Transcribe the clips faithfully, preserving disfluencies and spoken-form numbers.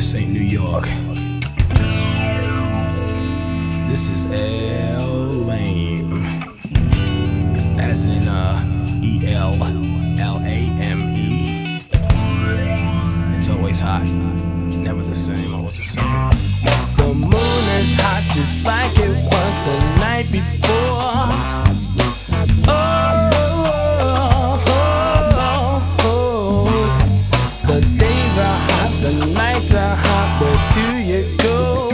This ain't New York. This is L Lame, as in uh E L L A M E. It's always hot, never the same. Oh, what's the same? The moon is hot just like it was the night before. Oh, oh, oh, oh. The days are hot, the nights are hot. Where do you go?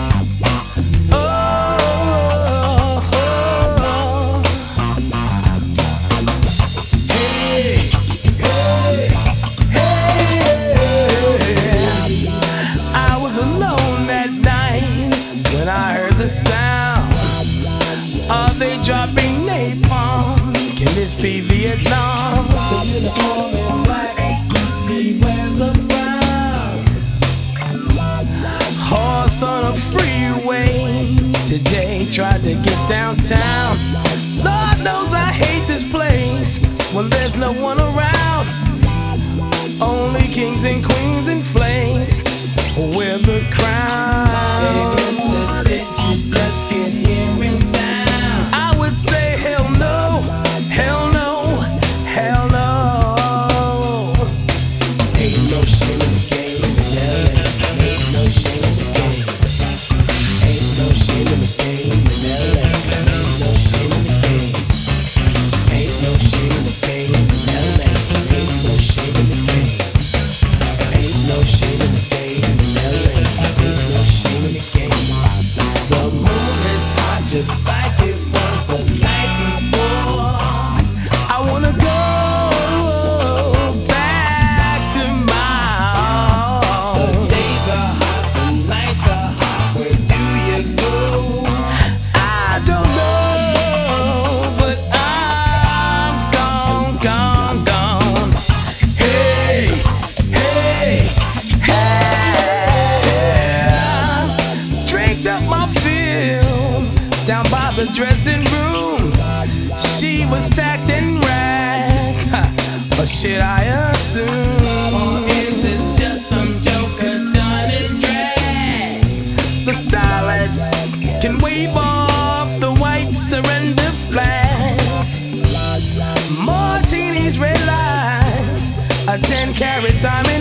Sound, are they dropping napalm? Can this be Vietnam? The uniform in black, he wears a frown. Horse on a freeway today, tried to get downtown. Lord knows I hate this place when there's no one around. Only kings and queens and flames wear the crown. You just get here in town. I would say hell no, hell no, hell no. Ain't no shame in the game in L A. Ain't no shame in the game. Ain't no shame in the game in L A. Ain't no shame in the game. Ain't no shame in the game in L A. Ain't no shame in the game. Ain't no shame in the game in L A. Ain't no shame in the game. The moon is hot just like it was the night before. I wanna go back to my home. The days are hot, the nights are hot. Where do you go? I don't know, but I'm gone, gone, gone. Hey, hey, hey. Draped up my down by the Dresden room, she was stacked in rag, or should I assume? Or is this just some joker done in drag? The stylists can wave off the white surrender flag. Martinis, red lights, a ten carat diamond